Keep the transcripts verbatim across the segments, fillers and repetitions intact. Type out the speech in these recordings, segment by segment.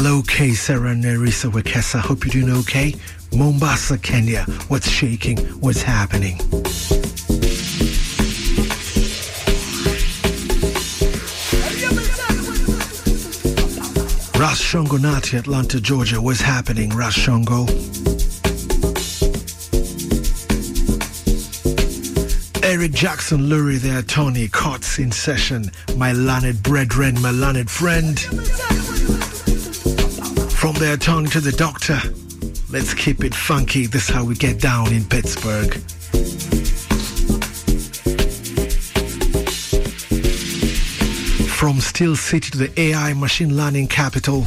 Hello, K. Sarah Nerissa Wekesa. Hope you're doing okay. Mombasa, Kenya. What's shaking? What's happening? Ras Shongo Nati, Atlanta, Georgia. What's happening, Ras Shongo? Eric Jackson Lurie there, Tony Cots in session. My learned brethren, my learned friend. From there, Tony to the doctor. Let's keep it funky. This is how we get down in Pittsburgh. From Steel City to the A I machine learning capital.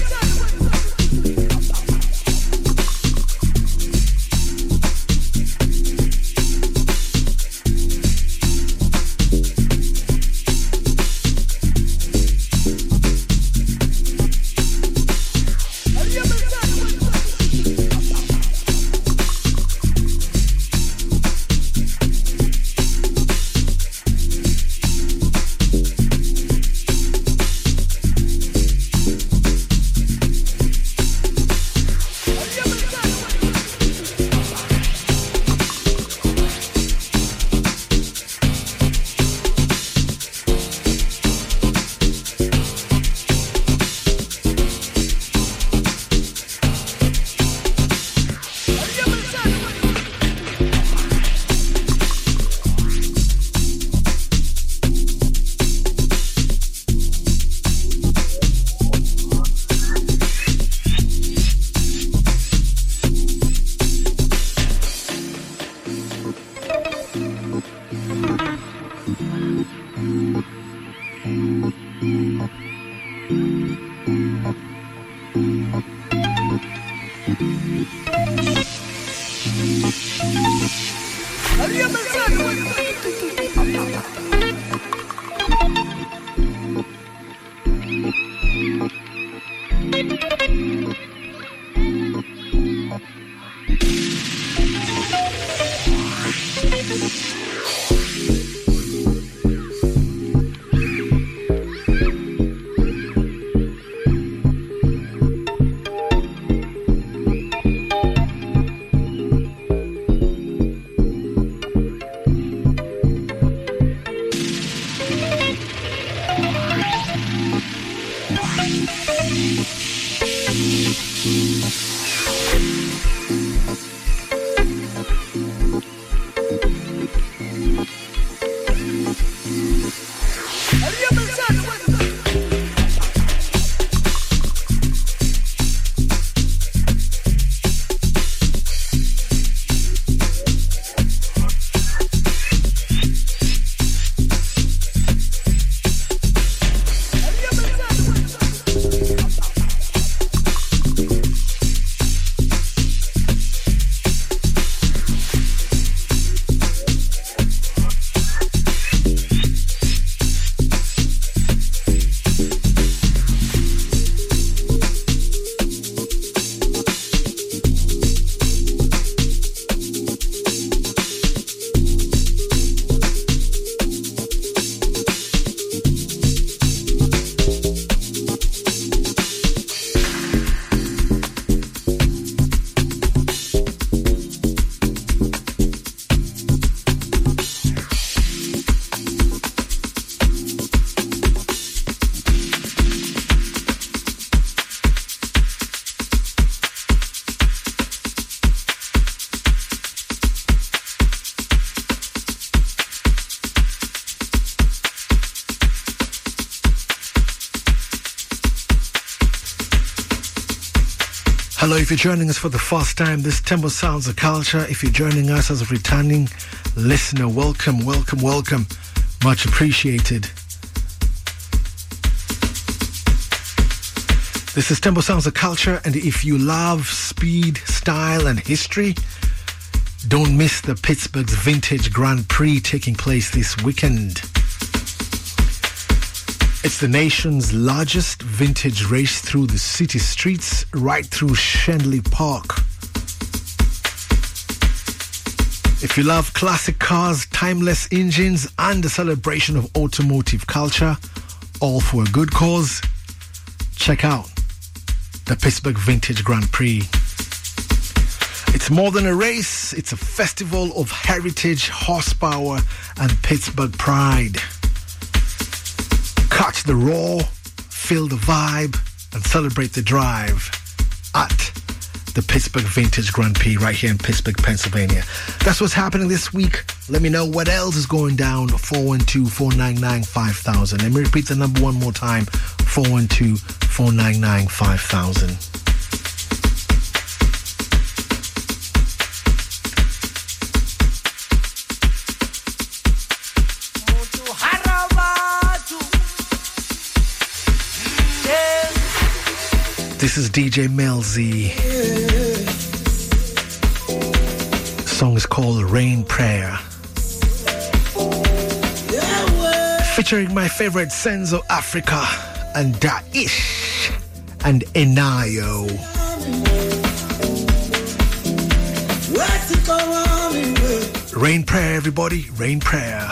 Hello, if you're joining us for the first time, this Tembo Sounds of Culture. If you're joining us as a returning listener, welcome, welcome, welcome. Much appreciated. This is Tembo Sounds of Culture, and if you love speed, style, and history, don't miss the Pittsburgh's Vintage Grand Prix taking place this weekend. It's the nation's largest vintage race through the city streets, right through Shenley Park. If you love classic cars, timeless engines, and the celebration of automotive culture, all for a good cause, check out the Pittsburgh Vintage Grand Prix. It's more than a race, it's a festival of heritage, horsepower, and Pittsburgh pride. Catch the roar, feel the vibe, and celebrate the drive at the Pittsburgh Vintage Grand Prix right here in Pittsburgh, Pennsylvania. That's what's happening this week. Let me know what else is going down. four one two, four nine nine, five thousand. Let me repeat the number one more time. four one two, four nine nine, five thousand. This is D J Melzy. The song is called Rain Prayer. Featuring my favorite Senzo Africa and Daish and Enayo. Rain Prayer, everybody. Rain Prayer.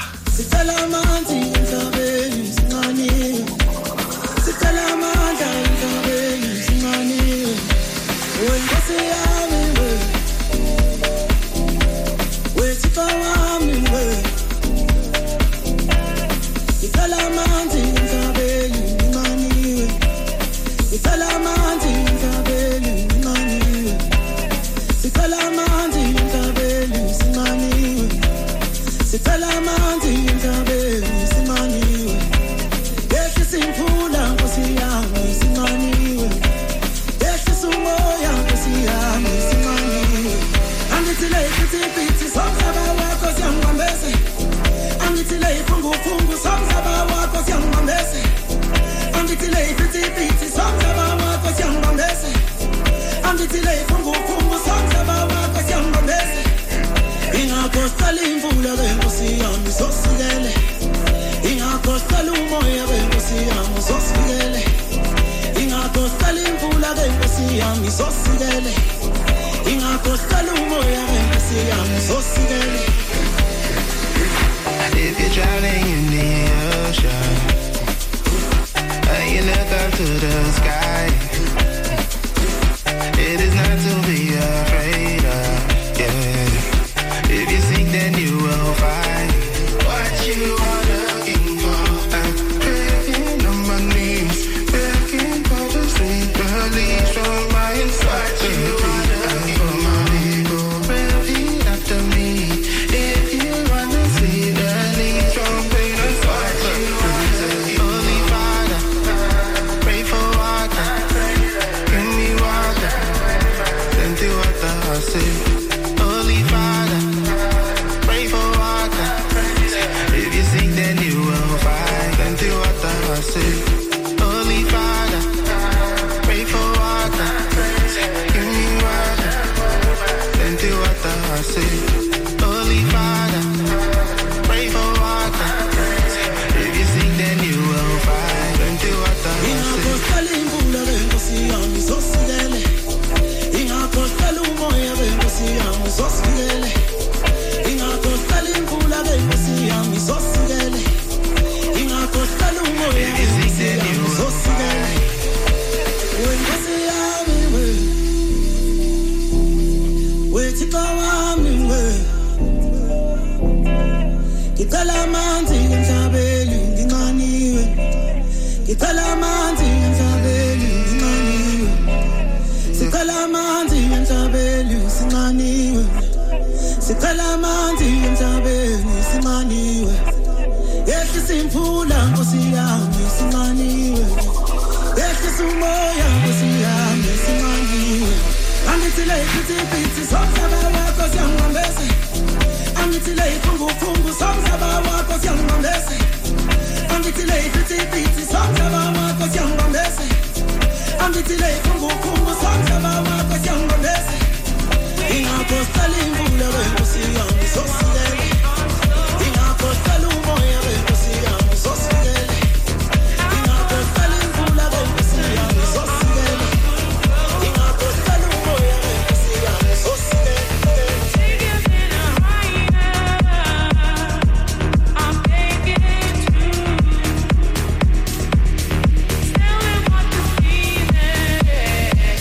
If you're drowning in the ocean, and you look up to the sky, it is not to be afraid of, yeah. If you sink, then you will find what you are looking for. I'm praying on my knees, begging for the sweet release from my inside. What you are looking for, my people, repeat after me. If you wanna see the leaves from pain and suffering, Holy Father, pray for water, give me water, send the water, I say. Holy Father, pray for water, if you sink then you will find, send the water, I say. Holy Father, pray for water, give me water, send the water, I say. Holy Father, pray for water, if you sink then you will find, send the water, I Still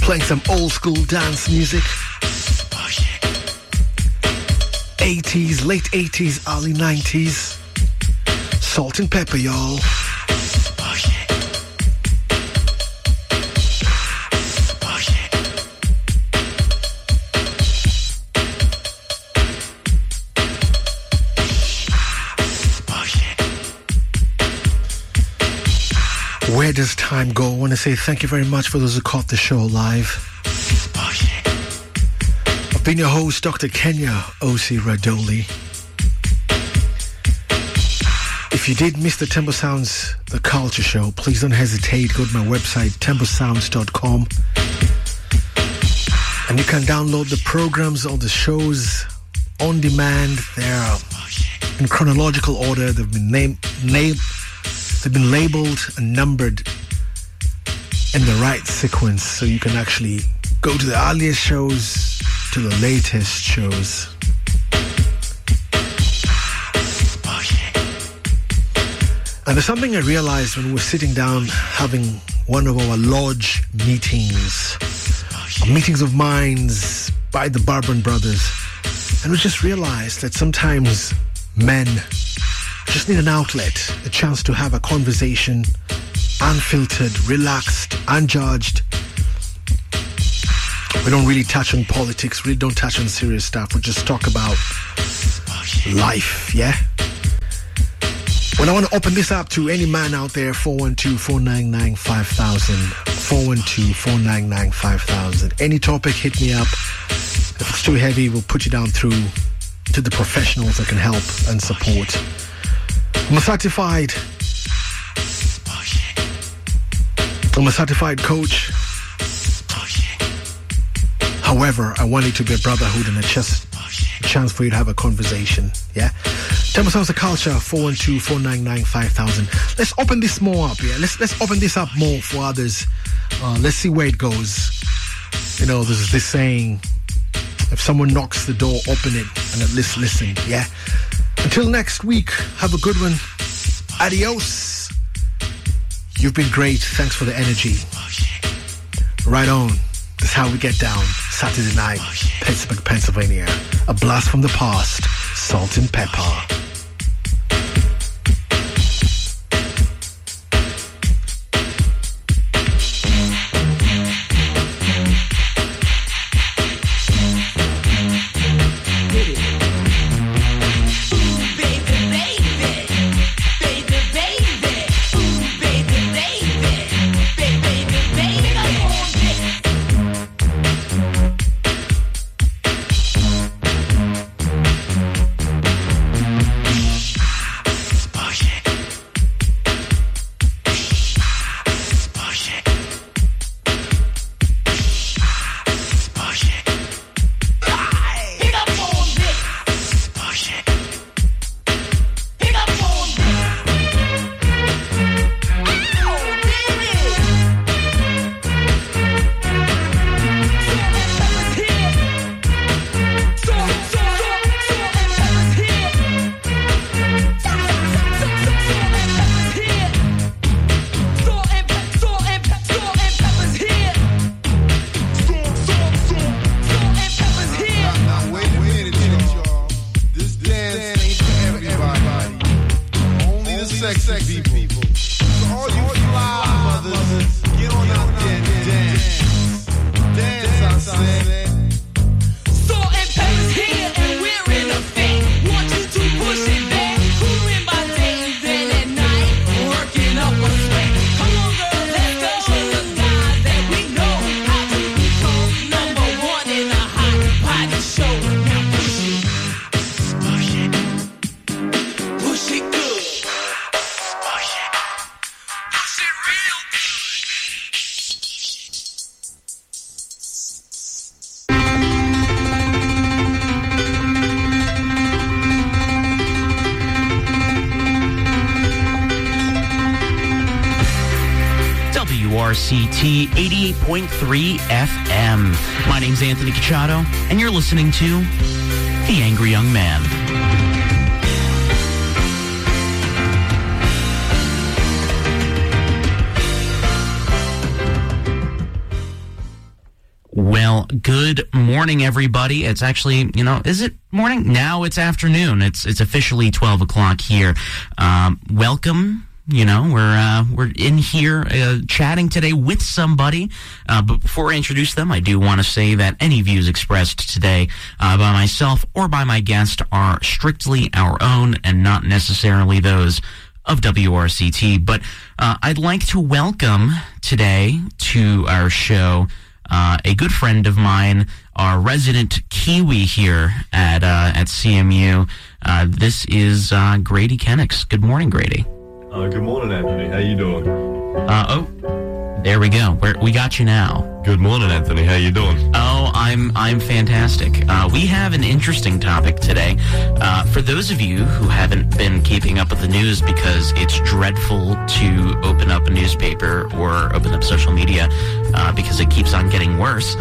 Playing some old school dance music. eighties, late eighties, early nineties. Salt and pepper, y'all. Where does time go? I want to say thank you very much for those who caught the show live. I've been your host, Doctor Kenya O C Radoli. If you did miss the Tempo Sounds, the Culture Show, please don't hesitate. Go to my website, tempo sounds dot com. And you can download the programs or the shows on demand. They're in chronological order. They've been named, named They've been labeled and numbered in the right sequence, so you can actually go to the earliest shows to the latest shows. And there's something I realized when we were sitting down having one of our lodge meetings, meetings of minds by the Bourbon Brothers, and we just realized that sometimes men just need an outlet, a chance to have a conversation, unfiltered, relaxed, unjudged. We don't really touch on politics, really don't touch on serious stuff. We just talk about life, yeah? Well, I want to open this up to any man out there, four one two, four nine nine, five thousand, four one two, four nine nine, five thousand. Any topic, hit me up. If it's too heavy, we'll put you down through to the professionals that can help and support. I'm a certified, I'm a certified coach. However, I want it to be a brotherhood and a just a chance for you to have a conversation. Yeah. Tempo Sounds of Culture, four one two, four nine nine, five thousand. Let's open this more up. Yeah. Let's let's open this up more for others. Uh, let's see where it goes. You know, there's this saying: if someone knocks the door, open it and at least listen. Yeah. Until next week, have a good one. Adios. You've been great. Thanks for the energy. Right on. That's how we get down. Saturday night, Pittsburgh, Pennsylvania. A blast from the past. Salt and pepper. C T eighty-eight point three F M. My name's Anthony Cacciato, and you're listening to The Angry Young Man. good morning, everybody. It's actually, you know, is it morning? Now it's afternoon. It's it's officially twelve o'clock here. Um, welcome. You know, we're uh, we're in here uh, chatting today with somebody. Uh, but before I introduce them, I do want to say that any views expressed today uh, by myself or by my guest are strictly our own and not necessarily those of W R C T. But uh, I'd like to welcome today to our show uh, a good friend of mine, our resident Kiwi here at uh, at C M U. Uh, this is uh, Grady Kennicks. Good morning, Grady. Uh, good morning, Anthony. How you doing? Uh, oh, there we go. We're, we got you now. Good morning, Anthony. How you doing? Oh, I'm I'm fantastic. Uh, we have an interesting topic today. Uh, for those of you who haven't been keeping up with the news because it's dreadful to open up a newspaper or open up social media uh, because it keeps on getting worse.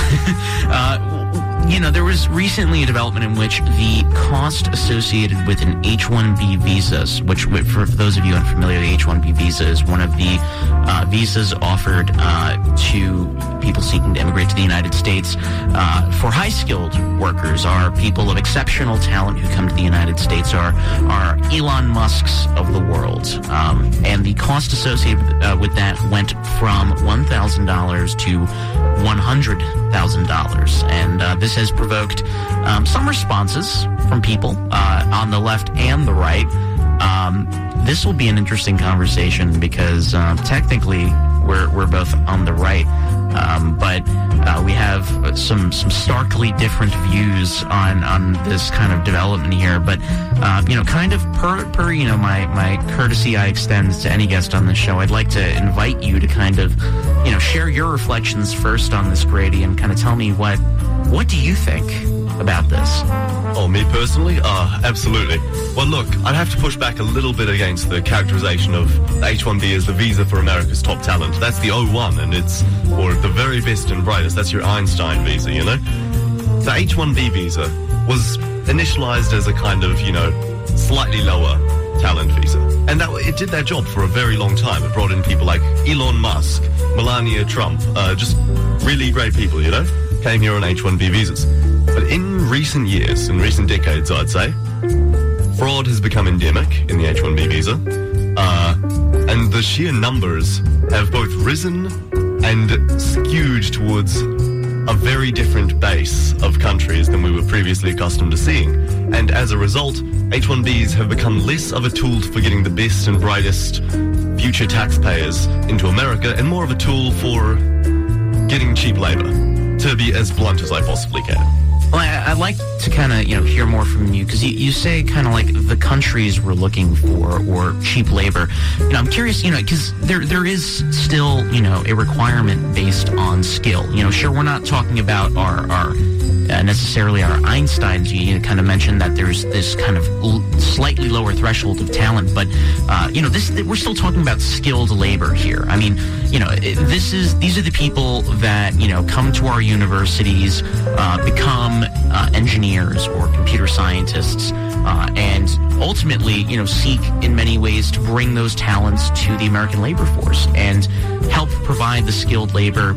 Uh, uh, you know, there was recently a development in which the cost associated with an H one B visa, which for those of you unfamiliar, the H one B visa is one of the uh, visas offered uh, to people seeking to immigrate to the United States uh, for high-skilled workers, are people of exceptional talent who come to the United States, are are Elon Musks of the world. Um, and the cost associated with, uh, with that went from one thousand dollars to one hundred thousand dollars. And uh, this has provoked um, some responses from people uh, on the left and the right. Um, this will be an interesting conversation because uh, technically we're we're both on the right. Um, but uh, we have some some starkly different views on, on this kind of development here. But uh, you know, kind of per per you know my, my courtesy I extend to any guest on this show, I'd like to invite you to kind of you know share your reflections first on this, Grady, and kind of tell me what what do you think about this? Oh, me personally? Uh, absolutely. Well, look, I'd have to push back a little bit against the characterization of the H one B as the visa for America's top talent. That's the O one, and it's for the very best and brightest. That's your Einstein visa, you know? The H one B visa was initialized as a kind of, you know, slightly lower talent visa. And that it did that job for a very long time. It brought in people like Elon Musk, Melania Trump, uh, just really great people, you know? Came here on H one B visas. But in recent years, in recent decades, I'd say, fraud has become endemic in the H one B visa. Uh, and the sheer numbers have both risen and skewed towards a very different base of countries than we were previously accustomed to seeing. And as a result, H one Bs have become less of a tool for getting the best and brightest future taxpayers into America and more of a tool for getting cheap labor, to be as blunt as I possibly can. Well, I, I'd like to kind of, you know, hear more from you, because you, you say kind of like the countries we're looking for or cheap labor. You know, I'm curious, you know, because there there is still, you know, a requirement based on skill. You know, sure, we're not talking about our, our uh, necessarily our Einsteins. You, you kind of mentioned that there's this kind of l- slightly lower threshold of talent, but, uh, you know, this we're still talking about skilled labor here. I mean, you know, this is these are the people that, you know, come to our universities, uh, become uh, engineers or computer scientists, uh, and ultimately, you know, seek in many ways to bring those talents to the American labor force and help provide the skilled labor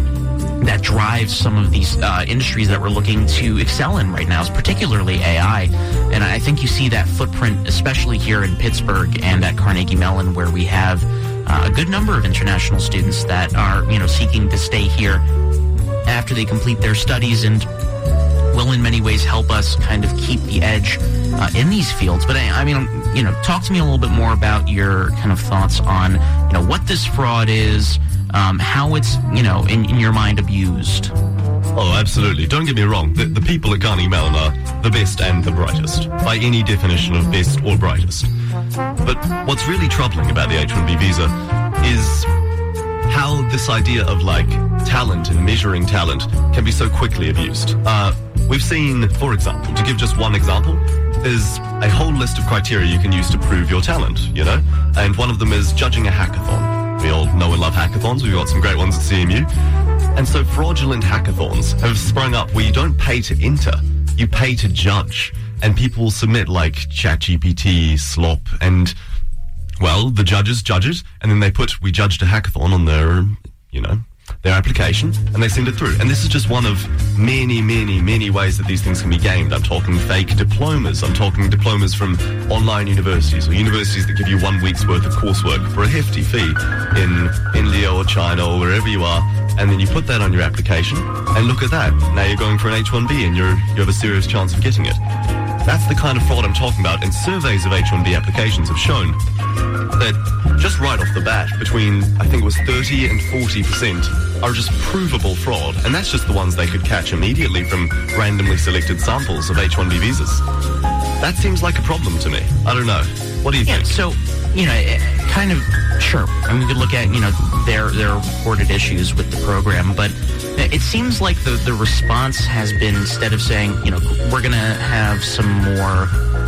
that drives some of these uh, industries that we're looking to excel in right now, particularly A I. And I think you see that footprint, especially here in Pittsburgh and at Carnegie Mellon, where we have uh, a good number of international students that are, you know, seeking to stay here after they complete their studies and will in many ways help us kind of keep the edge uh, in these fields. But I, I mean, you know, talk to me a little bit more about your kind of thoughts on, you know, what this fraud is, um, how it's, you know, in, in your mind abused. Oh, absolutely. Don't get me wrong. The, the people at Carnegie Mellon are the best and the brightest, by any definition of best or brightest. But what's really troubling about the H one B visa is how this idea of, like, talent and measuring talent can be so quickly abused. Uh, we've seen, for example, to give just one example, there's a whole list of criteria you can use to prove your talent, you know? And one of them is judging a hackathon. We all know and love hackathons. We've got some great ones at C M U. And so fraudulent hackathons have sprung up where you don't pay to enter, you pay to judge. And people will submit, like, ChatGPT, slop, and, well, the judges judge it, and then they put, we judged a hackathon on their, you know, their application and they send it through. And this is just one of many, many, many ways that these things can be gamed. I'm talking fake diplomas. I'm talking diplomas from online universities or universities that give you one week's worth of coursework for a hefty fee in India or China or wherever you are. And then you put that on your application and look at that. Now you're going for an H one B and you're, you have a serious chance of getting it. That's the kind of fraud I'm talking about. And surveys of H one B applications have shown that just right off the bat, between, I think it was thirty and forty percent are just provable fraud. And that's just the ones they could catch immediately from randomly selected samples of H one B visas. That seems like a problem to me. I don't know. What do you yeah, think? So, you know, it, kind of, sure. I mean, we could look at, you know, their, their reported issues with the program, but it seems like the, the response has been, instead of saying, you know, we're going to have some more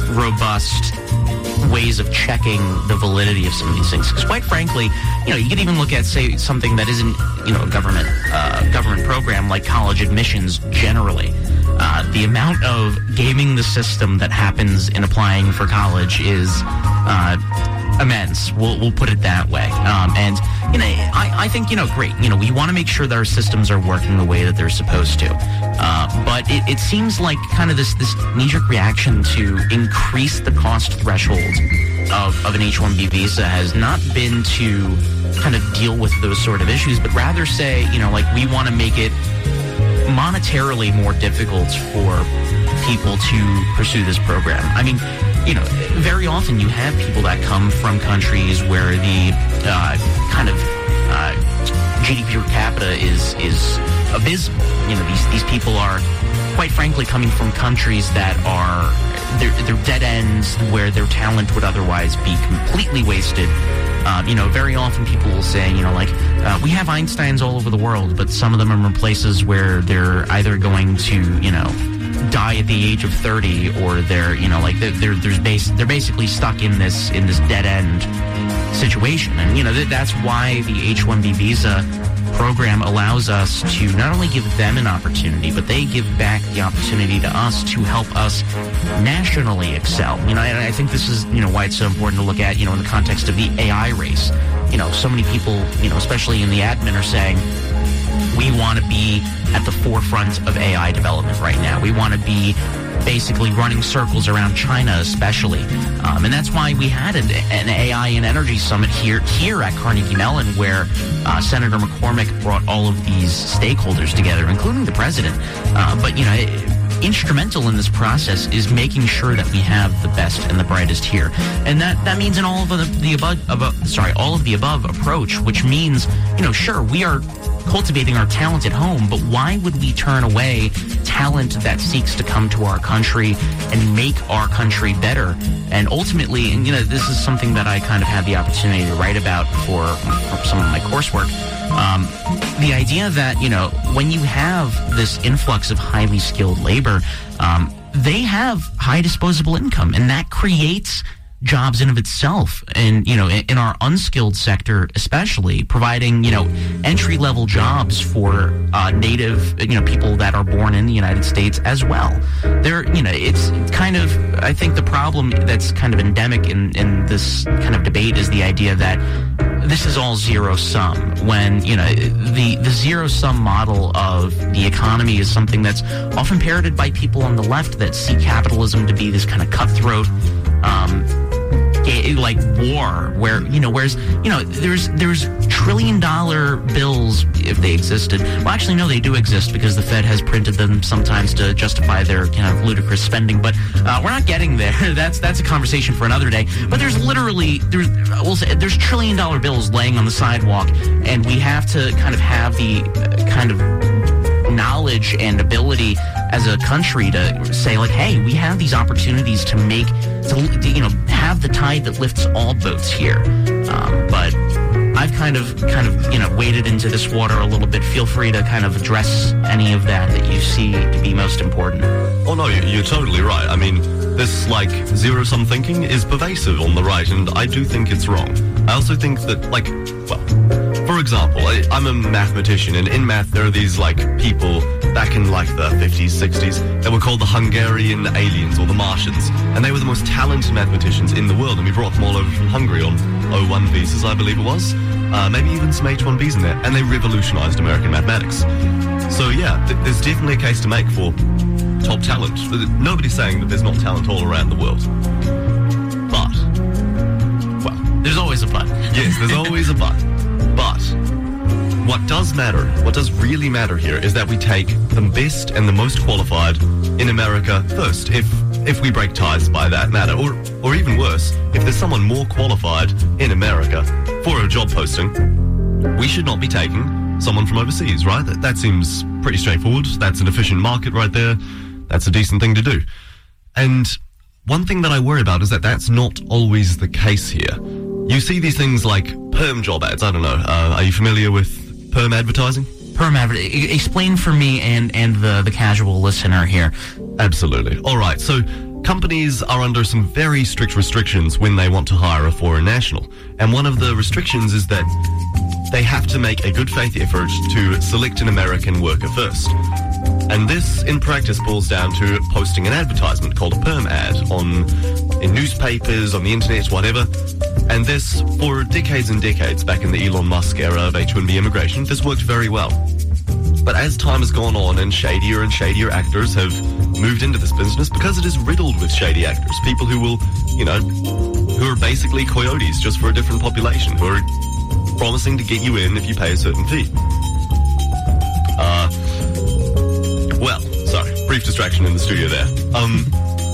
robust ways of checking the validity of some of these things. Because quite frankly, you know, you could even look at, say, something that isn't, you know, a government, uh, government program like college admissions generally. Uh, the amount of gaming the system that happens in applying for college is uh, immense. We'll, we'll put it that way. Um, and, you know, I, I think, you know, great. You know, we want to make sure that our systems are working the way that they're supposed to. Uh, but it, it seems like kind of this, this knee-jerk reaction to increase the cost threshold of, of an H one B visa has not been to kind of deal with those sort of issues, but rather say, you know, like, we want to make it monetarily more difficult for people to pursue this program. I mean, you know, very often you have people that come from countries where the uh, kind of uh, G D P per capita is is abysmal. You know, these these people are, quite frankly, coming from countries that are they're, they're dead ends where their talent would otherwise be completely wasted. Um, you know, very often people will say, you know, like, uh, we have Einsteins all over the world, but some of them are in places where they're either going to, you know, die at the age of thirty, or they're, you know, like, they're, they're, there's base, they're basically stuck in this, in this dead end situation. And, you know, th- that's why the H one B visa program allows us to not only give them an opportunity, but they give back the opportunity to us to help us nationally excel. You know, and I think this is, you know, why it's so important to look at, you know, in the context of the A I race. You know, so many people, you know, especially in the admin, are saying, we want to be at the forefront of A I development right now. We want to be basically running circles around China especially. Um, and that's why we had an, an A I and Energy Summit here here at Carnegie Mellon, where uh, Senator McCormick brought all of these stakeholders together, including the president. Uh, but, you know, it, instrumental in this process is making sure that we have the best and the brightest here. And that, that means in all of the, the above, above, sorry, all of the above approach, which means, you know, sure, we are cultivating our talent at home, but why would we turn away talent that seeks to come to our country and make our country better? And ultimately, and you know, this is something that I kind of had the opportunity to write about for, for some of my coursework. Um, the idea that, you know, when you have this influx of highly skilled labor, um, they have high disposable income, and that creates jobs in of itself. And, you know, in, in our unskilled sector, especially, providing, you know, entry level jobs for uh, native, you know, people that are born in the United States as well. There, you know, it's kind of, I think the problem that's kind of endemic in, in this kind of debate is the idea that this is all zero sum, when, you know, the, the zero sum model of the economy is something that's often parroted by people on the left that see capitalism to be this kind of cutthroat, um, like war, where, you know, whereas, you know, there's there's trillion dollar bills, if they existed. Well, actually, no, they do exist, because the Fed has printed them sometimes to justify their kind of ludicrous spending. But uh, we're not getting there. That's that's a conversation for another day. But there's literally there's we'll say, there's trillion dollar bills laying on the sidewalk, and we have to kind of have the uh, kind of knowledge and ability as a country to say, like, hey, we have these opportunities to make, to, you know, have the tide that lifts all boats here. Um, but I've kind of, kind of, you know, waded into this water a little bit. Feel free to kind of address any of that that you see to be most important. Oh, no, you're totally right. I mean, this, like, zero-sum thinking is pervasive on the right, and I do think it's wrong. I also think that, like, well, for example, I, I'm a mathematician, and in math there are these, like, people back in, like, the fifties, sixties that were called the Hungarian aliens, or the Martians, and they were the most talented mathematicians in the world, and we brought them all over from Hungary on O one visas, I believe it was. Uh, maybe even some H one Bs in there. And they revolutionized American mathematics. So yeah, th- there's definitely a case to make for top talent. Nobody's saying that there's not talent all around the world. But, well, There's always a but. yes, there's always a but. But what does matter, what does really matter here is that we take the best and the most qualified in America first, if if we break ties by that matter. Or, or even worse, if there's someone more qualified in America for a job posting, we should not be taking someone from overseas, right? That, that seems pretty straightforward. That's an efficient market right there. That's a decent thing to do. And one thing that I worry about is that that's not always the case here. You see these things like perm job ads. I don't know. Uh, are you familiar with perm advertising? Perm adver- e- explain for me and, and the, the casual listener here. Absolutely. All right. So companies are under some very strict restrictions when they want to hire a foreign national. And one of the restrictions is that they have to make a good faith effort to select an American worker first. And this, in practice, boils down to posting an advertisement called a perm ad on in newspapers, on the internet, whatever. And this, for decades and decades, back in the Elon Musk era of H one B immigration, this worked very well. But as time has gone on and shadier and shadier actors have moved into this business, because it is riddled with shady actors, people who will, you know, who are basically coyotes just for a different population, who are promising to get you in if you pay a certain fee. Uh, well, sorry, brief distraction in the studio there. Um,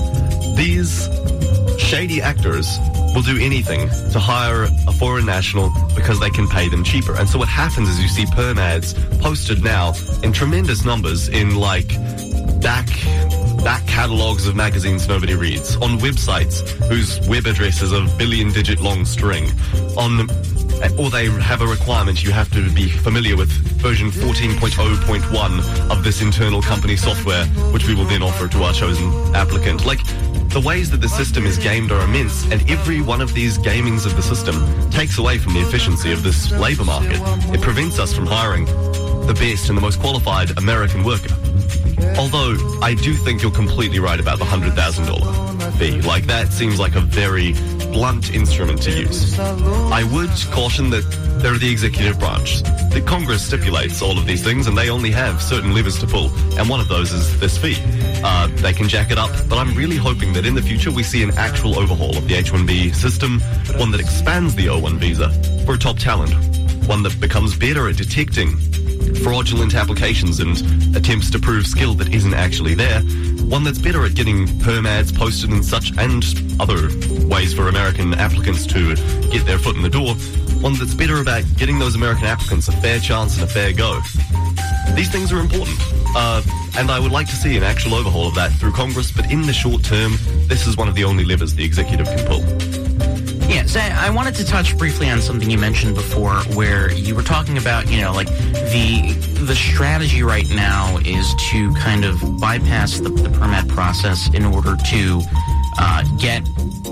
these shady actors will do anything to hire a foreign national because they can pay them cheaper. And so what happens is you see perm ads posted now in tremendous numbers in like back back catalogs of magazines nobody reads, on websites whose web address is a billion digit long string, on or they have a requirement you have to be familiar with version fourteen point oh point one of this internal company software, which we will then offer to our chosen applicant. Like, the ways that the system is gamed are immense, and every one of these gamings of the system takes away from the efficiency of this labor market. It prevents us from hiring the best and the most qualified American worker. Although, I do think you're completely right about the one hundred thousand dollars fee. Like, that seems like a very blunt instrument to use. I would caution that they're the executive branch. The Congress stipulates all of these things, and they only have certain levers to pull, and one of those is this fee. Uh, they can jack it up, but I'm really hoping that in the future we see an actual overhaul of the H one B system, one that expands the O one visa for top talent, one that becomes better at detecting fraudulent applications and attempts to prove skill that isn't actually there, one that's better at getting perm ads posted and such, and other ways for American applicants to get their foot in the door, one that's better about getting those American applicants a fair chance and a fair go. These things are important, uh, and I would like to see an actual overhaul of that through Congress, but in the short term, this is one of the only levers the executive can pull. Yeah, so I wanted to touch briefly on something you mentioned before, where you were talking about, you know, like the the strategy right now is to kind of bypass the, the permit process in order to uh, get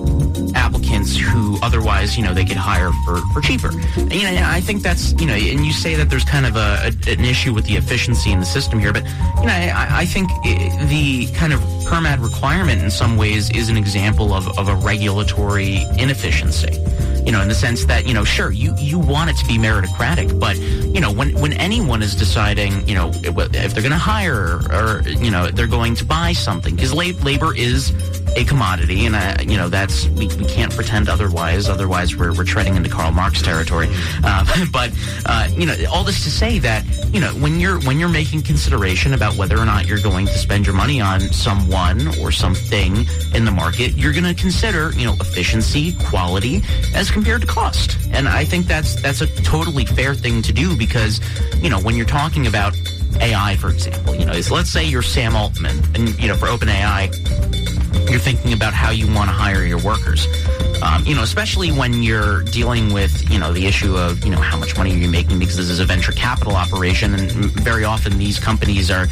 applicants who otherwise, you know, they could hire for, for cheaper. And, you know, I think that's, you know, and you say that there's kind of a, a an issue with the efficiency in the system here, but, you know, I, I think the kind of permit requirement in some ways is an example of, of a regulatory inefficiency. You know, in the sense that, you know, sure, you, you want it to be meritocratic, but, you know, when, when anyone is deciding, you know, if they're going to hire or, you know, they're going to buy something, because lab- labor is a commodity, and, uh, you know, that's, we, we can't pretend otherwise, otherwise we're, we're treading into Karl Marx territory. Uh, but, uh, you know, all this to say that, you know, when you're, when you're making consideration about whether or not you're going to spend your money on someone or something in the market, you're going to consider, you know, efficiency, quality, as compared to cost. And I think that's, that's a totally fair thing to do, because, you know, when you're talking about A I, for example, you know, so let's say you're Sam Altman, and, you know, for OpenAI, you're thinking about how you want to hire your workers. Um, you know, especially when you're dealing with, you know, the issue of, you know, how much money are you making, because this is a venture capital operation, and very often these companies are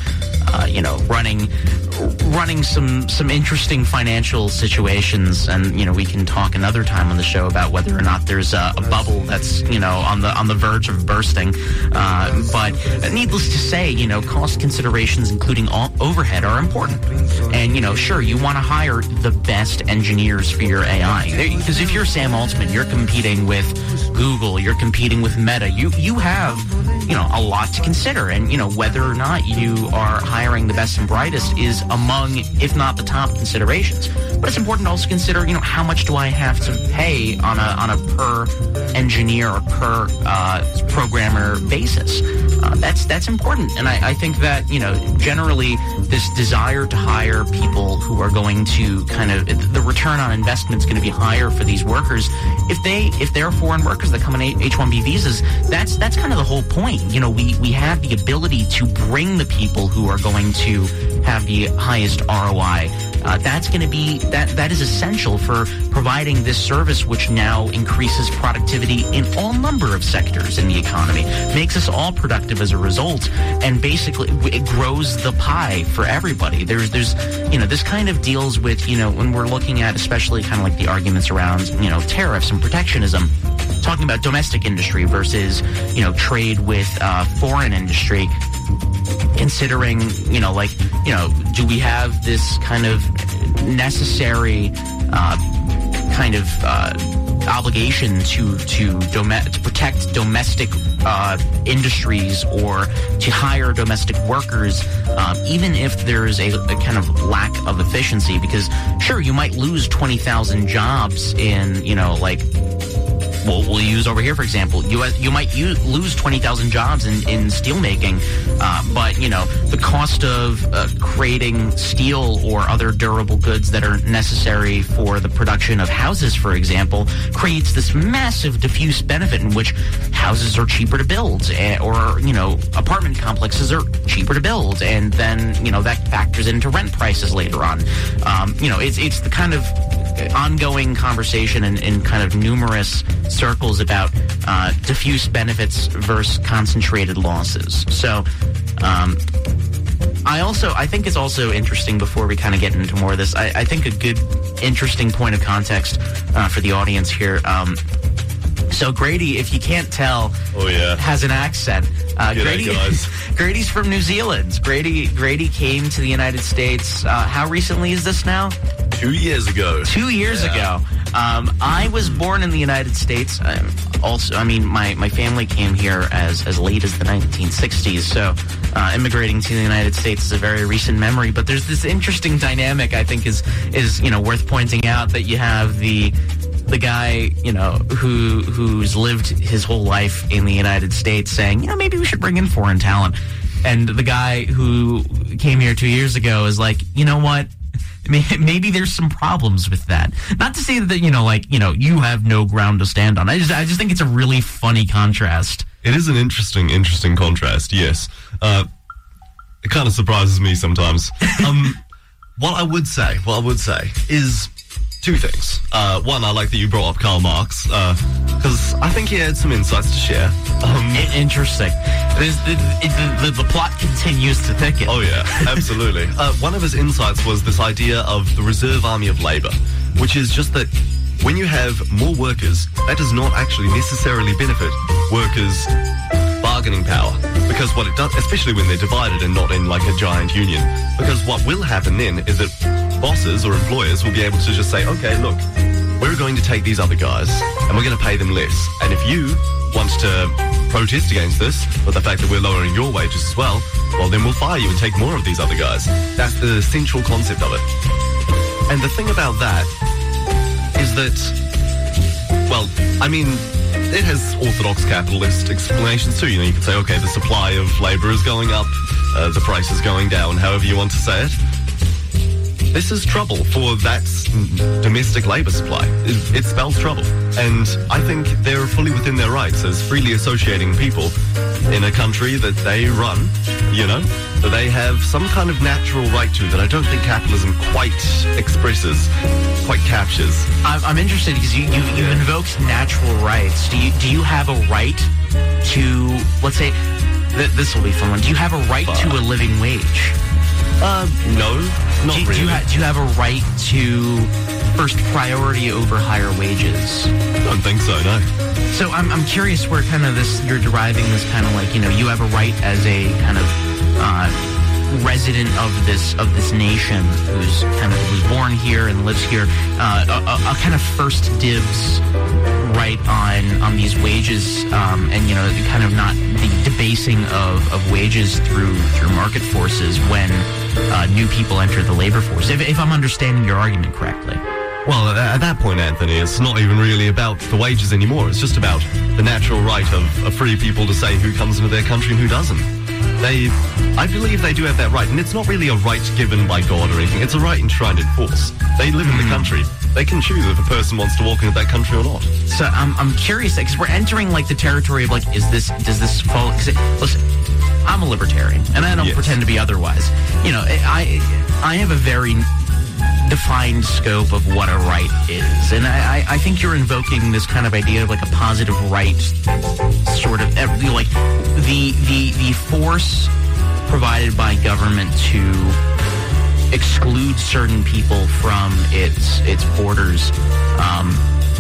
uh, you know, running running some some interesting financial situations, and you know, we can talk another time on the show about whether or not there's a, a bubble that's, you know, on the on the verge of bursting. Uh, but needless to say, you know, cost considerations, including all overhead, are important. And you know, sure, you want to hire the best engineers for your A I, because if you're Sam Altman, you're competing with Google, you're competing with Meta. You you have, you know, a lot to consider, and you know, whether or not you are hiring the best and brightest is among, if not the top considerations. But it's important to also consider, you know, how much do I have to pay on a on a per engineer or per uh, programmer basis? Uh, that's that's important, and I, I think that, you know, generally this desire to hire people who are going to kind of, the return on investment is going to be higher for these workers if they if they're foreign workers that come on H one B visas. That's that's kind of the whole point. You know, we we have the ability to bring the people who are going to have the highest R O I. Uh, that's going to be that that is essential for providing this service, which now increases productivity in all number of sectors in the economy, makes us all productive as a result, and basically it grows the pie for everybody. There's there's you know, this kind of deals with, you know, when we're looking at especially kind of like the arguments around, you know, tariffs and protectionism, talking about domestic industry versus, you know, trade with uh, foreign industry. Considering, you know, like, you know, do we have this kind of necessary uh, kind of uh, obligation to to, dom- to protect domestic uh, industries or to hire domestic workers, um, even if there's a, a kind of lack of efficiency? Because sure, you might lose twenty thousand jobs in, you know, like, We'll, we'll use over here, for example, you you might use, lose twenty thousand jobs in, in steelmaking, uh, but, you know, the cost of uh, creating steel or other durable goods that are necessary for the production of houses, for example, creates this massive diffuse benefit in which houses are cheaper to build, or, you know, apartment complexes are cheaper to build, and then, you know, that factors into rent prices later on. Um, you know, it's, it's the kind of ongoing conversation in, in kind of numerous circles about uh, diffuse benefits versus concentrated losses. So um, I also, I think it's also interesting, before we kind of get into more of this, I, I think a good, interesting point of context uh, for the audience here. Um, so Grady, if you can't tell, oh yeah, has an accent. Uh, G'day, Grady, guys. Grady's from New Zealand. Grady, Grady came to the United States. Uh, how recently is this now? Two years ago. Two years Yeah. ago. Um, I was born in the United States. Um, also, I mean, my, my family came here as, as late as the nineteen sixties, so uh, immigrating to the United States is a very recent memory. But there's this interesting dynamic, I think, is is you know, worth pointing out, that you have the the guy, you know, who who's lived his whole life in the United States saying, you know, maybe we should bring in foreign talent, and the guy who came here two years ago is like, you know what? Maybe there's some problems with that. Not to say that, you know, like, you know, you have no ground to stand on. I just, I just think it's a really funny contrast. It is an interesting, interesting contrast, yes. Uh, it kind of surprises me sometimes. Um, what I would say, what I would say is two things. Uh, one, I like that you brought up Karl Marx, because uh, I think he had some insights to share. Um, I- interesting. There's the, the, the, the plot continues to thicken. Oh, yeah, absolutely. uh, one of his insights was this idea of the reserve army of labor, which is just that when you have more workers, that does not actually necessarily benefit workers' bargaining power. Because what it does, especially when they're divided and not in like a giant union, because what will happen then is that bosses or employers will be able to just say, okay, look, we're going to take these other guys and we're going to pay them less. And if you want to protest against this, but the fact that we're lowering your wages as well, well, then we'll fire you and take more of these other guys. That's the central concept of it. And the thing about that is that, well, I mean, it has orthodox capitalist explanations too. You know, you can say, okay, the supply of labor is going up, uh, the price is going down, however you want to say it. This is trouble for that domestic labor supply. It, it spells trouble. And I think they're fully within their rights as freely associating people in a country that they run, you know, that they have some kind of natural right to that I don't think capitalism quite expresses, quite captures. I'm, I'm interested because you, you, you invoked natural rights. Do you, do you have a right to, let's say, th- this will be fun one. Do you have a right Fuck. to a living wage? Uh, no, not do, really. do, you ha- do you have a right to first priority over higher wages? I don't think so, no. So I'm I'm curious where kind of this you're deriving this kind of like, you know, you have a right as a kind of uh, resident of this of this nation who's kind of was born here and lives here, uh, a, a, a kind of first dibs right on on these wages, um, and you know, kind of not the debasing of, of wages through through market forces when uh, new people enter the labor force. If, if I'm understanding your argument correctly. Well, at that point, Anthony, it's not even really about the wages anymore. It's just about the natural right of, of free people to say who comes into their country and who doesn't. They, I believe they do have that right, and it's not really a right given by God or anything. It's a right enshrined in force. They live in the country. They can choose if a person wants to walk into that country or not. So I'm I'm curious because we're entering like the territory of like, is this does this fall? Cause it, listen, I'm a libertarian, and I don't Yes. pretend to be otherwise. You know, I I have a very defined scope of what a right is, and I, I think you're invoking this kind of idea of like a positive right, sort of like the the the force provided by government to exclude certain people from its its borders. Um,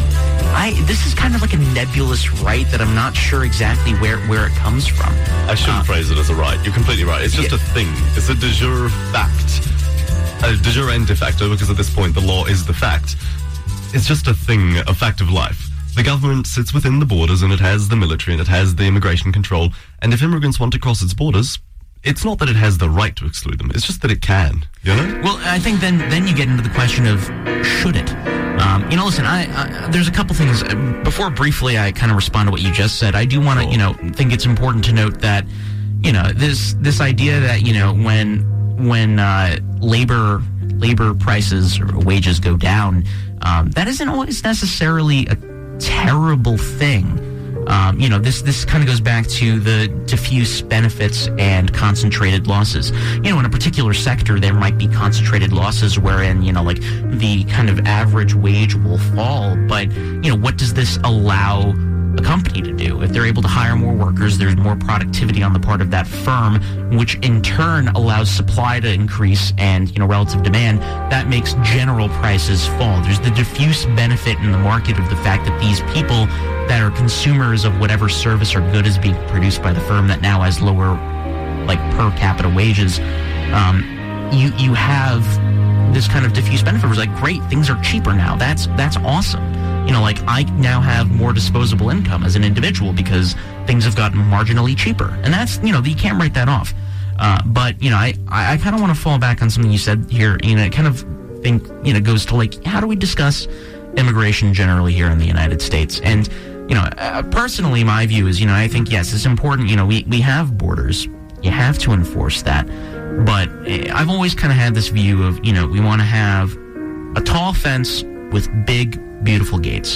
I this is kind of like a nebulous right that I'm not sure exactly where where it comes from. I shouldn't Uh, phrase it as a right. You're completely right. It's just Yeah. a thing. It's a de jure fact. Uh, de jure and de facto, because at this point the law is the fact. It's just a thing, a fact of life. The government sits within the borders, and it has the military, and it has the immigration control. And if immigrants want to cross its borders, it's not that it has the right to exclude them. It's just that it can, you know? Well, I think then then you get into the question of should it? Um, you know, listen, I, I there's a couple things. uh, Before briefly I kind of respond to what you just said, I do want to, Sure. you know, think it's important to note that, you know, this this idea that, you know, when when uh, labor labor prices or wages go down, um, that isn't always necessarily a terrible thing. Um, you know, this this kind of goes back to the diffuse benefits and concentrated losses. You know, in a particular sector, there might be concentrated losses wherein, you know, like the kind of average wage will fall. But, you know, what does this allow a company to do? If they're able to hire more workers, there's more productivity on the part of that firm, which in turn allows supply to increase and, you know, relative demand. That makes general prices fall. There's the diffuse benefit in the market of the fact that these people that are consumers of whatever service or good is being produced by the firm that now has lower, like, per capita wages, um, you you have this kind of diffuse benefit where it's like, great, things are cheaper now. That's that's awesome. You know, like, I now have more disposable income as an individual because things have gotten marginally cheaper. And that's, you know, you can't write that off. Uh, but, you know, I, I kind of want to fall back on something you said here. You know, it kind of think, you know, goes to, like, how do we discuss immigration generally here in the United States? And, you know, uh, personally, my view is, you know, I think, yes, it's important. You know, we, we have borders. You have to enforce that. But uh, I've always kind of had this view of, you know, we want to have a tall fence with big, beautiful gates.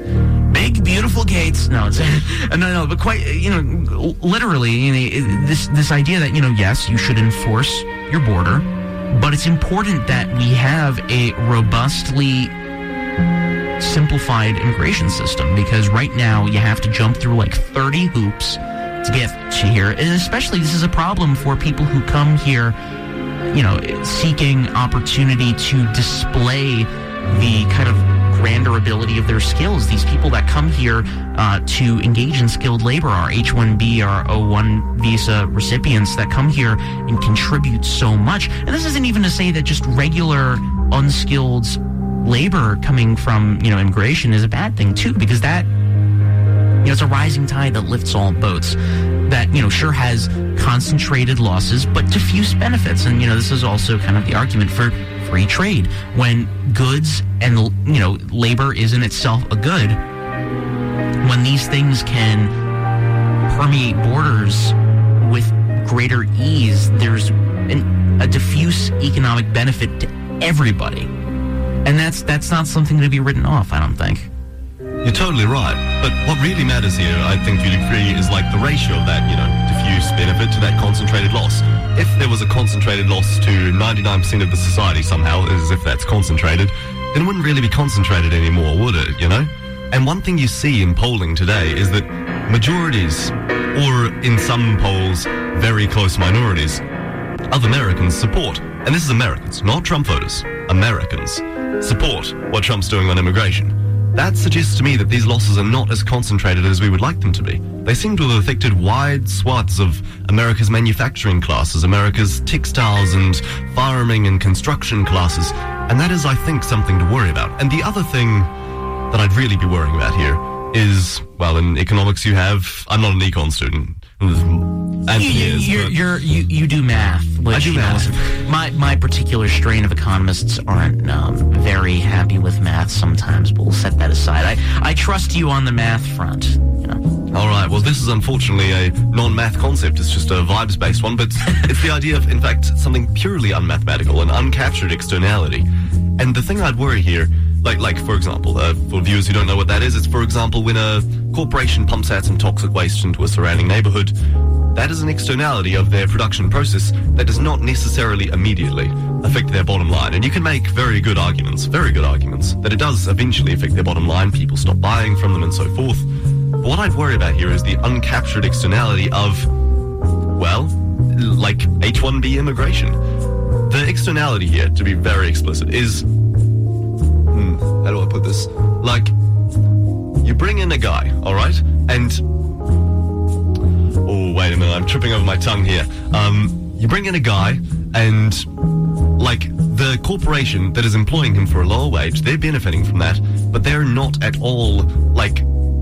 Big, beautiful gates. No, it's no, no, but quite, you know, literally, you know, this this idea that, you know, yes, you should enforce your border, but it's important that we have a robustly simplified immigration system, because right now you have to jump through like thirty hoops to get to here, and especially this is a problem for people who come here, you know, seeking opportunity to display the kind of grander ability of their skills. These people that come here uh, to engage in skilled labor, our H one B, our O one visa recipients that come here and contribute so much. And this isn't even to say that just regular unskilled labor coming from, you know, immigration is a bad thing too, because that, you know, it's a rising tide that lifts all boats. That, you know, sure has concentrated losses, but diffuse benefits. And, you know, this is also kind of the argument for free trade. When goods and, you know, labor is in itself a good, when these things can permeate borders with greater ease, there's an, a diffuse economic benefit to everybody. And that's that's not something to be written off, I don't think. You're totally right. But what really matters here, I think you'd agree, is like the ratio of that, you know, diffuse benefit to that concentrated loss. If there was a concentrated loss to ninety-nine percent of the society somehow, as if that's concentrated, then it wouldn't really be concentrated anymore, would it, you know? And one thing you see in polling today is that majorities, or in some polls, very close minorities, of Americans support and this is Americans, not Trump voters, Americans, support what Trump's doing on immigration, that suggests to me that these losses are not as concentrated as we would like them to be. They seem to have affected wide swaths of America's manufacturing classes, America's textiles and farming and construction classes, and that is, I think, something to worry about. And the other thing that I'd really be worrying about here is, well, in economics you have, I'm not an econ student, Anthony you, is, you're, but- you're, you you do math. Which, I do you know, math. listen, my my particular strain of economists aren't um, very happy with math sometimes, but we'll set that aside. I, I trust you on the math front. You know. All right, well, this is unfortunately a non-math concept. It's just a vibes-based one, but it's the idea of, in fact, something purely unmathematical, an uncaptured externality. And the thing I'd worry here, like, like for example, uh, for viewers who don't know what that is, it's, for example, when a corporation pumps out some toxic waste into a surrounding neighborhood, that is an externality of their production process that does not necessarily immediately affect their bottom line. And you can make very good arguments, very good arguments, that it does eventually affect their bottom line, people stop buying from them and so forth. But what I'd worry about here is the uncaptured externality of, well, like H one B immigration. The externality here, to be very explicit, is, hmm, how do I put this? Like, you bring in a guy, all right, and oh, wait a minute, I'm tripping over my tongue here. Um, you bring in a guy, and, like, the corporation that is employing him for a lower wage, they're benefiting from that, but they're not at all, like...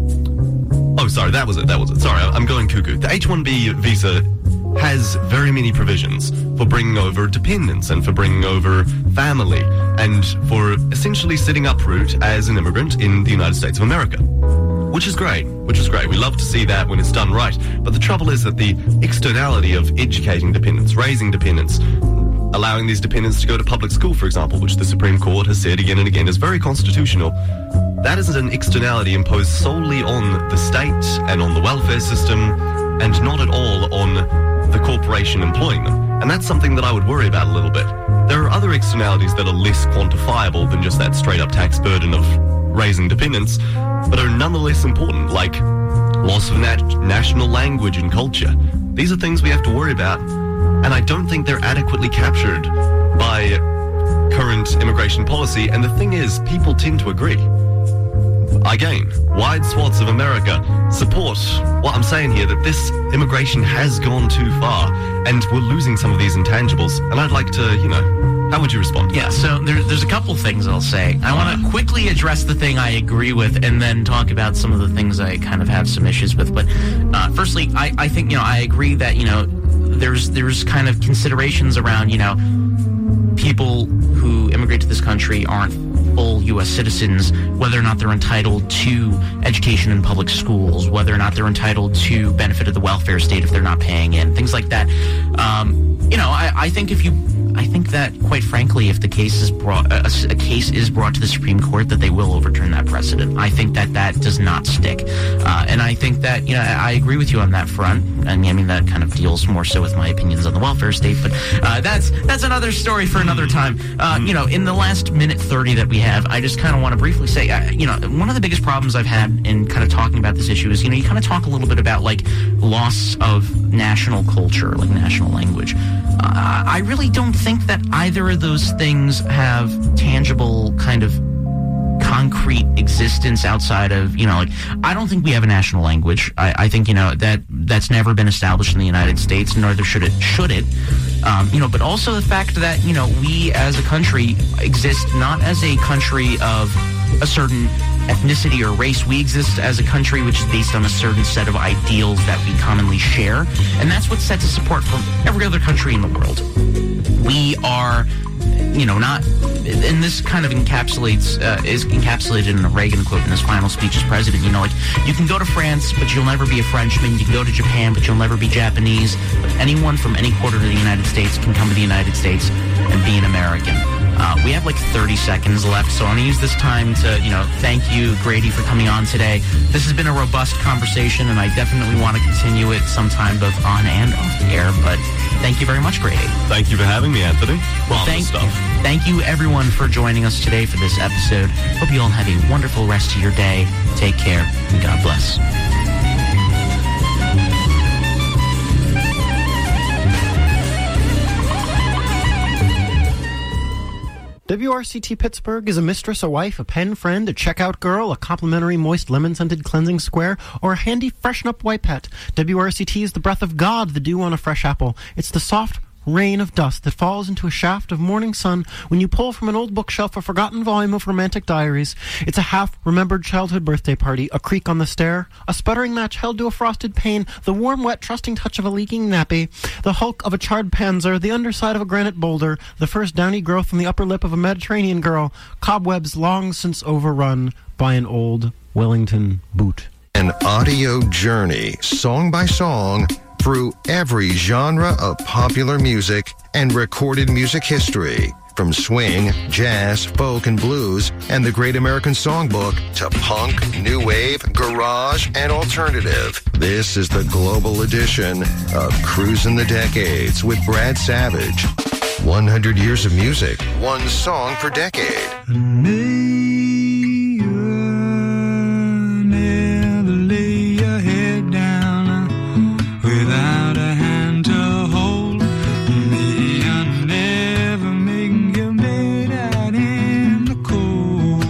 Oh, sorry, that was it, that was it. Sorry, I'm going cuckoo. The H one B visa has very many provisions for bringing over dependents and for bringing over family and for essentially setting up root as an immigrant in the United States of America. Which is great, which is great. We love to see that when it's done right. But the trouble is that the externality of educating dependents, raising dependents, allowing these dependents to go to public school, for example, which the Supreme Court has said again and again is very constitutional, that is an externality imposed solely on the state and on the welfare system and not at all on the corporation employing them. And that's something that I would worry about a little bit. There are other externalities that are less quantifiable than just that straight-up tax burden of raising dependents, but are nonetheless important, like loss of nat- national language and culture. These are things we have to worry about, and I don't think they're adequately captured by current immigration policy. And the thing is, people tend to agree. Again, wide swaths of America support what I'm saying here, that this immigration has gone too far, and we're losing some of these intangibles. And I'd like to, you know, how would you respond? Yeah, so there, there's a couple things I'll say. I want to quickly address the thing I agree with and then talk about some of the things I kind of have some issues with. But uh, firstly, I, I think, you know, I agree that, you know, there's there's kind of considerations around, you know, people who immigrate to this country aren't full U S citizens, whether or not they're entitled to education in public schools, whether or not they're entitled to benefit of the welfare state if they're not paying in, things like that. Um, you know, I, I think if you, I think that, quite frankly, if the case is brought, a, a case is brought to the Supreme Court, that they will overturn that precedent. I think that that does not stick, uh, and I think that, you know, I agree with you on that front. And I mean, that kind of deals more so with my opinions on the welfare state, but uh, that's that's another story for another time. Uh, you know, in the last minute thirty that we have, I just kind of want to briefly say, uh, you know, one of the biggest problems I've had in kind of talking about this issue is, you know, you kind of talk a little bit about like loss of national culture, like national language. Uh, I really don't think that either of those things have tangible kind of concrete existence outside of, you know, like, I don't think we have a national language. I, I think, you know, that that's never been established in the United States, nor should it, should it. Um, you know, but also the fact that, you know, we as a country exist not as a country of a certain ethnicity or race. We exist as a country which is based on a certain set of ideals that we commonly share. And that's what sets us apart from every other country in the world. We are, you know, not, and this kind of encapsulates, uh, is encapsulated in a Reagan quote in his final speech as president. You know, like, you can go to France, but you'll never be a Frenchman. You can go to Japan, but you'll never be Japanese. But anyone from any quarter of the United States can come to the United States and be an American. Uh, we have like thirty seconds left, so I'm going to use this time to, you know, thank you, Grady, for coming on today. This has been a robust conversation, and I definitely want to continue it sometime both on and off the air, but thank you very much, Grady. Thank you for having me, Anthony. Well, thank, stuff. thank you, everyone, for joining us today for this episode. Hope you all have a wonderful rest of your day. Take care, and God bless. W R C T Pittsburgh is a mistress, a wife, a pen friend, a checkout girl, a complimentary moist lemon-scented cleansing square, or a handy freshen-up wipe pet. W R C T is the breath of God, the dew on a fresh apple. It's the soft rain of dust that falls into a shaft of morning sun when you pull from an old bookshelf a forgotten volume of romantic diaries. It's a half-remembered childhood birthday party, a creak on the stair, a sputtering match held to a frosted pane, the warm, wet, trusting touch of a leaking nappy, the hulk of a charred panzer, the underside of a granite boulder, the first downy growth on the upper lip of a Mediterranean girl, cobwebs long since overrun by an old Wellington boot. An audio journey, song by song, through every genre of popular music and recorded music history, from swing, jazz, folk, and blues, and the Great American Songbook to punk, new wave, garage, and alternative. This is the global edition of Cruising the Decades with Brad Savage. one hundred years of music, one song per decade. May you never lay your head down without a hand to hold. May I never make your bed out in the cold.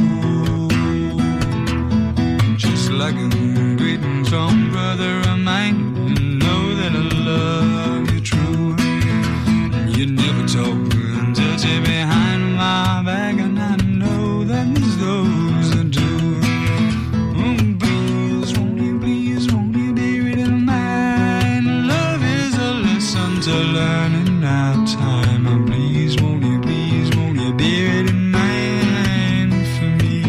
Just like a great and strong brother of mine, you know that I love you true. You never talk and touch it behind my back, and I know that there's those that do. Oh, please, won't you, please, won't you be rid of mine? Love is a lesson to learn in our time. Oh, please, won't you, please, won't you be rid of mine for me?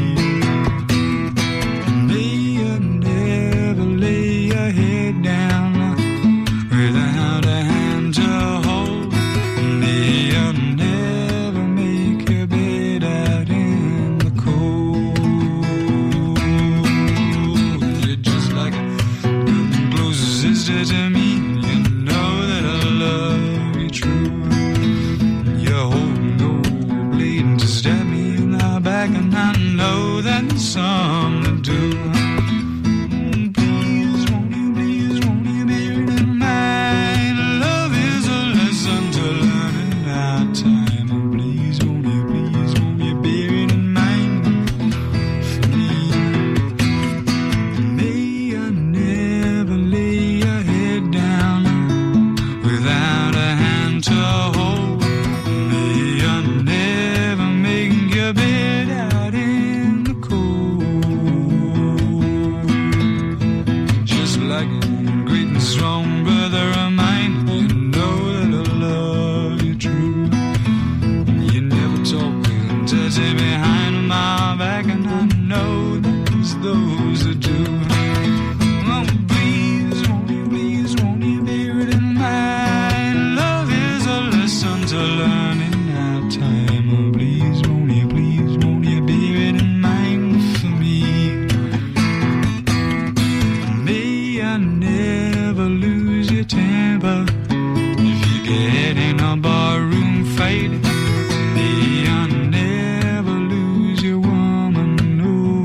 May you never lay your head down without a hand to hold. May you never make your bed out in the cold. You're just like a close sister to me. You know that I love you true. You're holding no blade to stab me in the back, and I know that there's some to do. Please, won't you, please, won't you be rid of mine? Love is a lesson to learn in our time. Oh, please, won't you, please, won't you be rid of mine for me? May you never lay your head down without a hand to hold. May you never make your bed out in the cold. Just like a great and strong brother of mine, you know that I love you true. You never talk and touch it behind my back, and I know there's those that do. Oh, please, won't you, please, won't you be rid of mine? Love is a lesson to learn in our time. Oh, please, won't you, please, won't you be rid of mine for me? May I never lose your temper if you get in a barroom fight. May I never lose your woman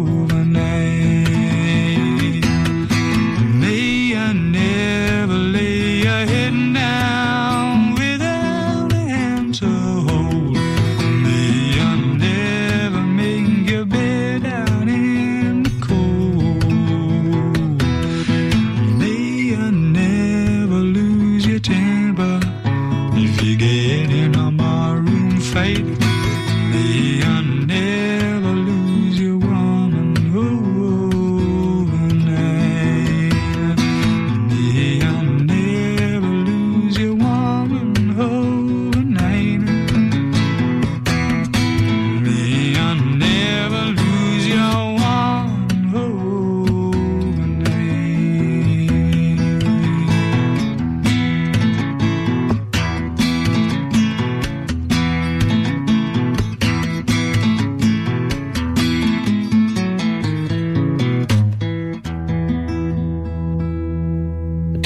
overnight. May I never lay your head down without a hand to hold. May I never make your bed out in the cold. May I never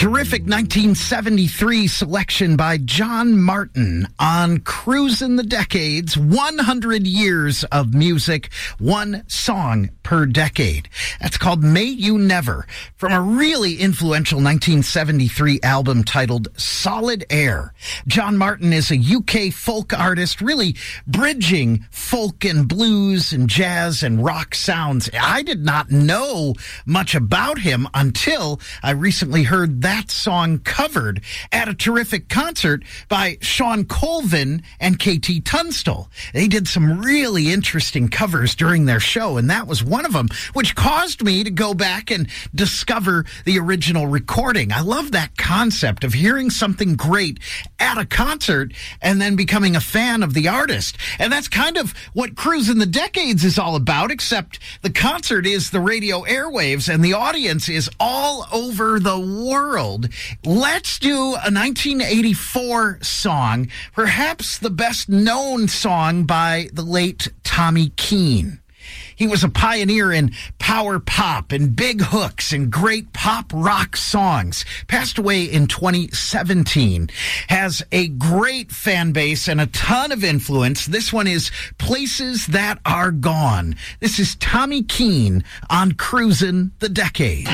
Terrific nineteen seventy-three selection by John Martin on Cruisin' the Decades, one hundred years of music, one song per decade. That's called May You Never, from a really influential nineteen seventy-three album titled Solid Air. John Martin is a U K folk artist, really bridging folk and blues and jazz and rock sounds. I did not know much about him until I recently heard that song covered at a terrific concert by Sean Colvin and K T Tunstall. They did some really interesting covers during their show, and that was one of them, which caused me to go back and discover the original recording. I love that concept of hearing something great at a concert and then becoming a fan of the artist. And that's kind of what Cruisin' the Decades is all about, except the concert is the radio airwaves and the audience is all over the world. Let's do a nineteen eighty-four song, perhaps the best known song by the late Tommy Keene. He was a pioneer in power pop and big hooks and great pop rock songs. Passed away in twenty seventeen. Has a great fan base and a ton of influence. This one is Places That Are Gone. This is Tommy Keene on Cruisin' the Decades.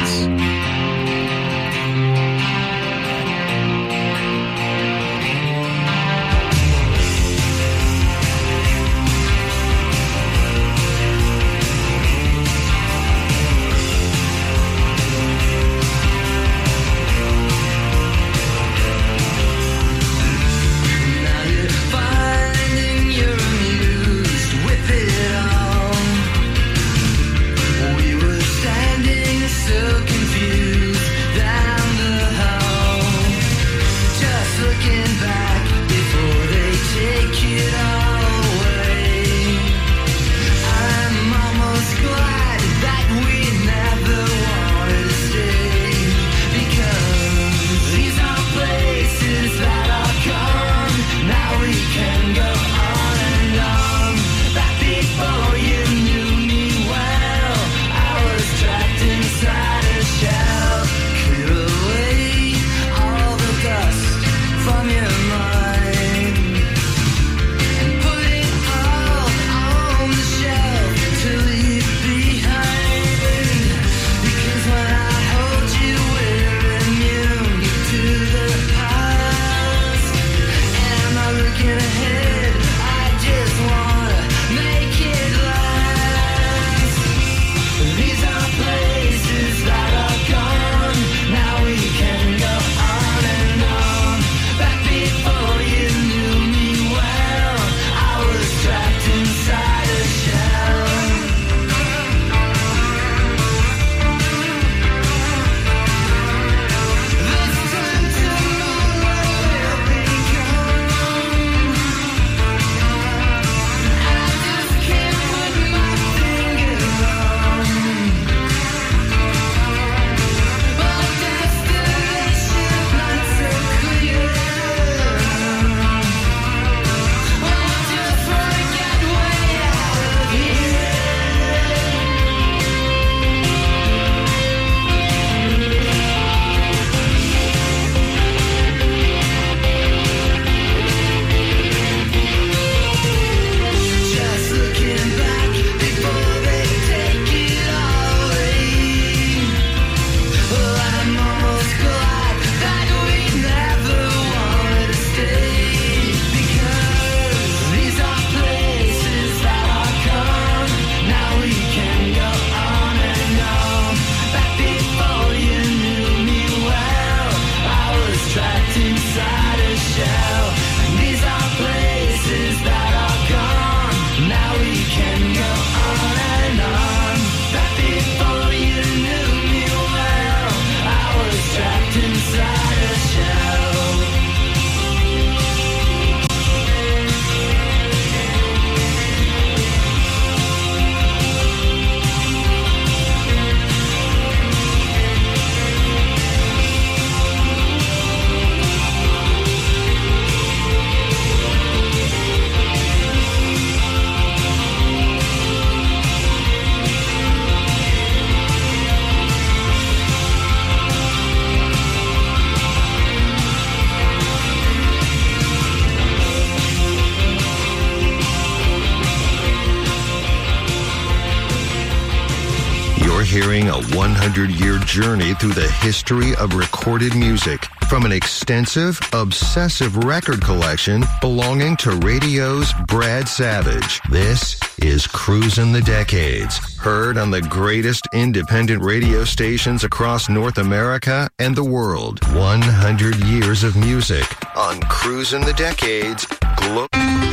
We were standing so confused. You're hearing a one hundred year journey through the history of recorded music from an extensive, obsessive record collection belonging to radio's Brad Savage. This is Cruisin' the Decades, heard on the greatest independent radio stations across North America and the world. one hundred years of music on Cruisin' the Decades. Glo-